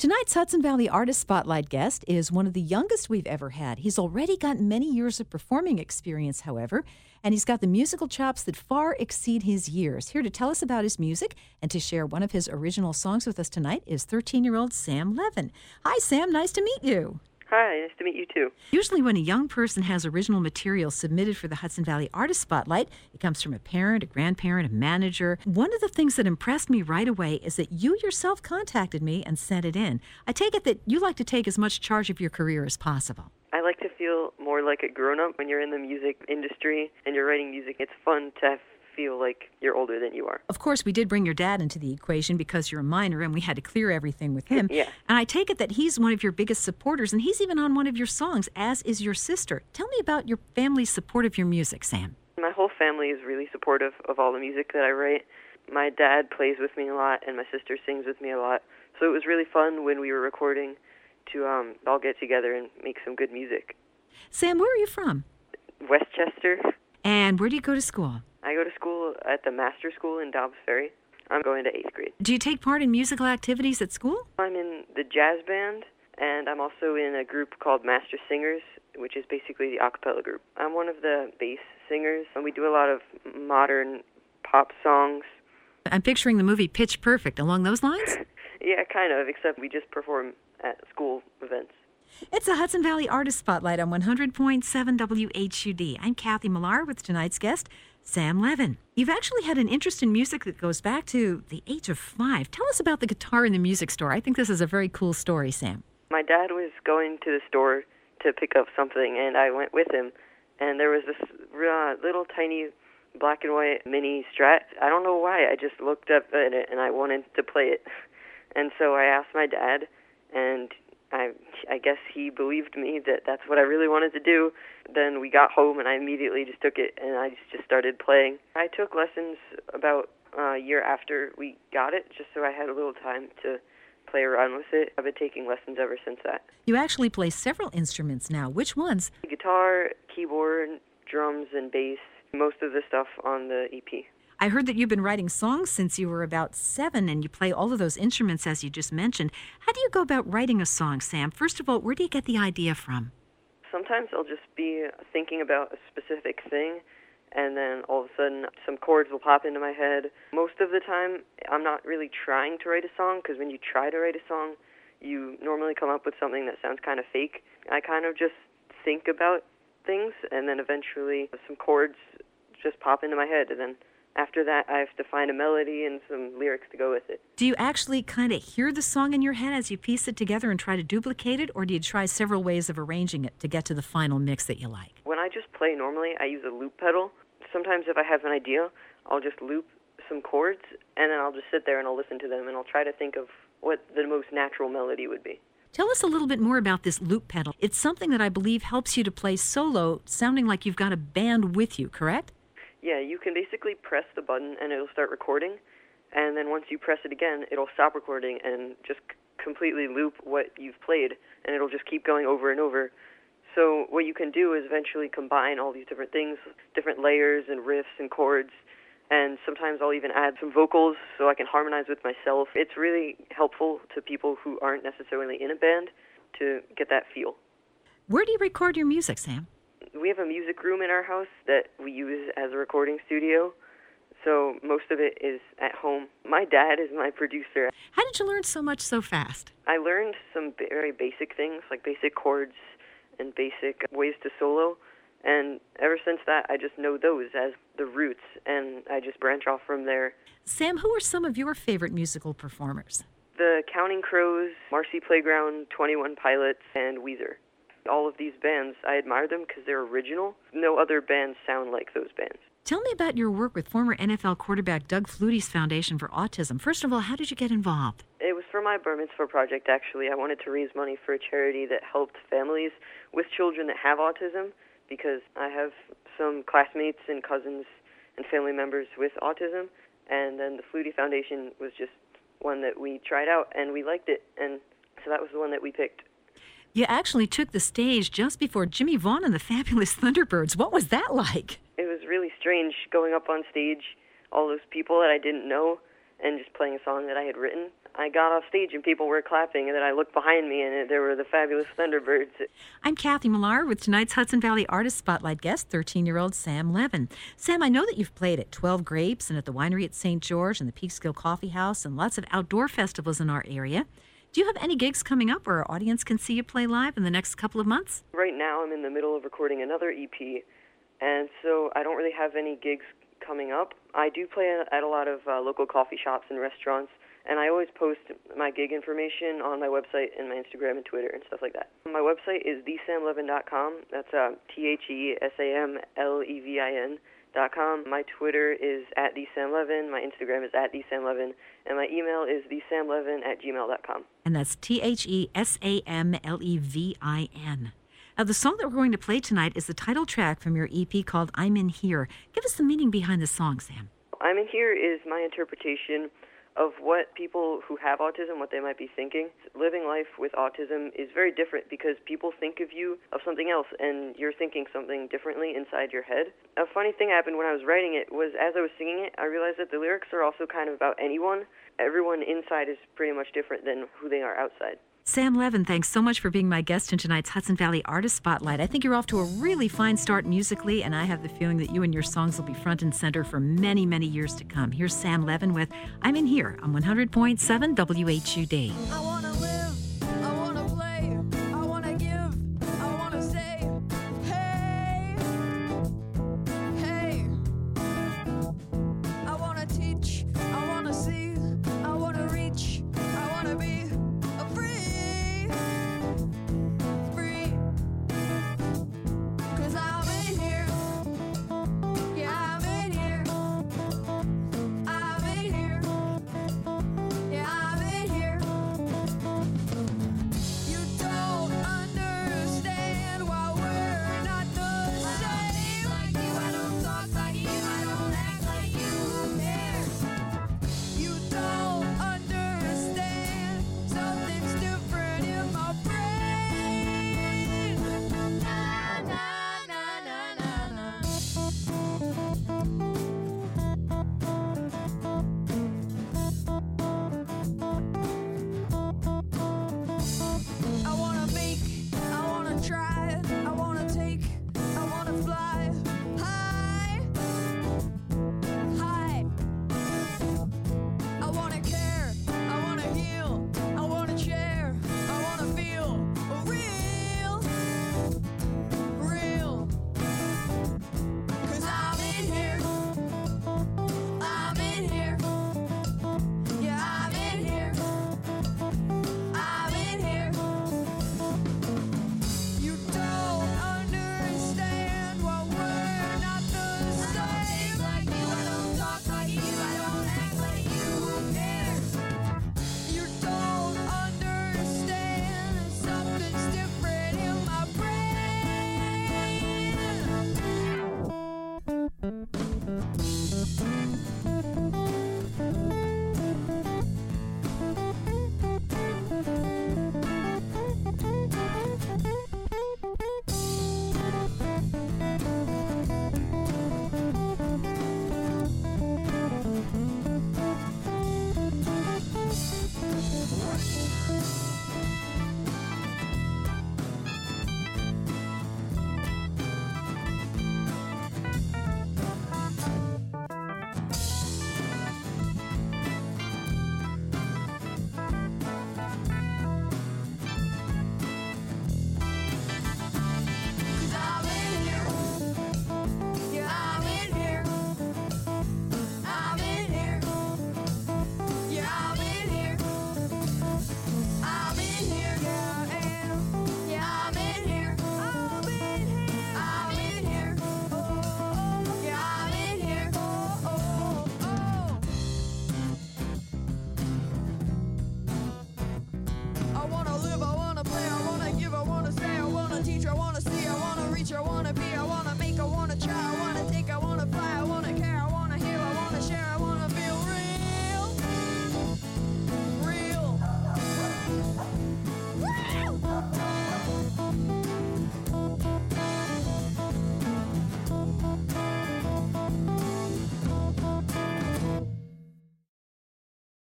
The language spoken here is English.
Tonight's Hudson Valley Artist Spotlight guest is one of the youngest we've ever had. He's already got many years of performing experience, however, and he's got the musical chops that far exceed his years. Here to tell us about his music and to share one of his original songs with us tonight is 13-year-old Sam Levin. Hi, Sam. Nice to meet you. Hi, nice to meet you too. Usually when a young person has original material submitted for the Hudson Valley Artist Spotlight, it comes from a parent, a grandparent, a manager. One of the things that impressed me right away is that you yourself contacted me and sent it in. I take it that you like to take as much charge of your career as possible. I like to feel more like a grown-up when you're in the music industry and you're writing music. It's fun to feel like you're older than you are. Of course, we did bring your dad into the equation because you're a minor and we had to clear everything with him. Yeah. And I take it that he's one of your biggest supporters and he's even on one of your songs, as is your sister. Tell me about your family's support of your music, Sam. My whole family is really supportive of all the music that I write. My dad plays with me a lot and my sister sings with me a lot. So it was really fun when we were recording to all get together and make some good music. Sam, where are you from? Westchester. And where do you go to school? I go to school at the Master School in Dobbs Ferry. I'm going to 8th grade. Do you take part in musical activities at school? I'm in the jazz band, and I'm also in a group called Master Singers, which is basically the a cappella group. I'm one of the bass singers, and we do a lot of modern pop songs. I'm picturing the movie Pitch Perfect. Along those lines? Yeah, kind of, except we just perform at school events. It's a Hudson Valley Artist Spotlight on 100.7 WHUD. I'm Kathy Millar with tonight's guest, Sam Levin. You've actually had an interest in music that goes back to the age of 5. Tell us about the guitar in the music store. I think this is a very cool story, Sam. My dad was going to the store to pick up something, and I went with him. And there was this little tiny black and white mini Strat. I don't know why. I just looked up at it, and I wanted to play it. And so I asked my dad, and I guess he believed me that that's what I really wanted to do. Then we got home, and I immediately just took it, and I just started playing. I took lessons about a year after we got it, just so I had a little time to play around with it. I've been taking lessons ever since that. You actually play several instruments now. Which ones? Guitar, keyboard, drums, and bass. Most of the stuff on the EP. I heard that you've been writing songs since you were about 7, and you play all of those instruments, as you just mentioned. How do you go about writing a song, Sam? First of all, where do you get the idea from? Sometimes I'll just be thinking about a specific thing, and then all of a sudden some chords will pop into my head. Most of the time, I'm not really trying to write a song, because when you try to write a song, you normally come up with something that sounds kind of fake. I kind of just think about things, and then eventually some chords just pop into my head, and then after that, I have to find a melody and some lyrics to go with it. Do you actually kind of hear the song in your head as you piece it together and try to duplicate it, or do you try several ways of arranging it to get to the final mix that you like? When I just play normally, I use a loop pedal. Sometimes if I have an idea, I'll just loop some chords, and then I'll just sit there and I'll listen to them, and I'll try to think of what the most natural melody would be. Tell us a little bit more about this loop pedal. It's something that I believe helps you to play solo, sounding like you've got a band with you, correct? Yeah, you can basically press the button and it'll start recording, and then once you press it again, it'll stop recording and just completely loop what you've played, and it'll just keep going over and over. So what you can do is eventually combine all these different things, different layers and riffs and chords, and sometimes I'll even add some vocals so I can harmonize with myself. It's really helpful to people who aren't necessarily in a band to get that feel. Where do you record your music, Sam? We have a music room in our house that we use as a recording studio, so most of it is at home. My dad is my producer. How did you learn so much so fast? I learned some very basic things, like basic chords and basic ways to solo, and ever since that, I just know those as the roots, and I just branch off from there. Sam, who are some of your favorite musical performers? The Counting Crows, Marcy Playground, 21 Pilots, and Weezer. All of these bands, I admire them because they're original. No other bands sound like those bands. Tell me about your work with former NFL quarterback Doug Flutie's Foundation for Autism. First of all, how did you get involved? It was for my bar mitzvah project, actually. I wanted to raise money for a charity that helped families with children that have autism, because I have some classmates and cousins and family members with autism, and then the Flutie Foundation was just one that we tried out, and we liked it, and so that was the one that we picked. You actually took the stage just before Jimmy Vaughn and the Fabulous Thunderbirds. What was that like? It was really strange going up on stage, all those people that I didn't know, and just playing a song that I had written. I got off stage and people were clapping, and then I looked behind me and there were the fabulous Thunderbirds. I'm Kathy Millar with tonight's Hudson Valley Artist Spotlight guest, 13-year-old Sam Levin. Sam, I know that you've played at 12 Grapes and at the Winery at St. George and the Peekskill Coffee House and lots of outdoor festivals in our area. Do you have any gigs coming up where our audience can see you play live in the next couple of months? Right now I'm in the middle of recording another EP, and so I don't really have any gigs coming up. I do play at a lot of local coffee shops and restaurants, and I always post my gig information on my website and my Instagram and Twitter and stuff like that. My website is thesamlevin.com. That's TheSamLevin.com. My Twitter is @thesamlevin. My Instagram is @thesamlevin. And my email is thesamlevin@gmail.com. And that's TheSamlevin. Now, the song that we're going to play tonight is the title track from your EP called I'm In Here. Give us the meaning behind the song, Sam. I'm In Here is my interpretation of what people who have autism, what they might be thinking. Living life with autism is very different because people think of you of something else, and you're thinking something differently inside your head. A funny thing happened when I was writing it was as I was singing it, I realized that the lyrics are also kind of about anyone. Everyone inside is pretty much different than who they are outside. Sam Levin, thanks so much for being my guest in tonight's Hudson Valley Artist Spotlight. I think you're off to a really fine start musically, and I have the feeling that you and your songs will be front and center for many, many years to come. Here's Sam Levin with I'm In Here on 100.7 WHUD.